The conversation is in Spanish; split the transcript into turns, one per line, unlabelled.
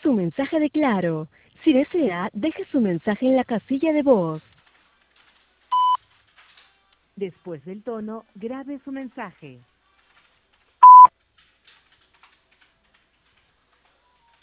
su mensaje de Claro. Si desea, deje su mensaje en la casilla de voz. Después del tono, grabe su mensaje.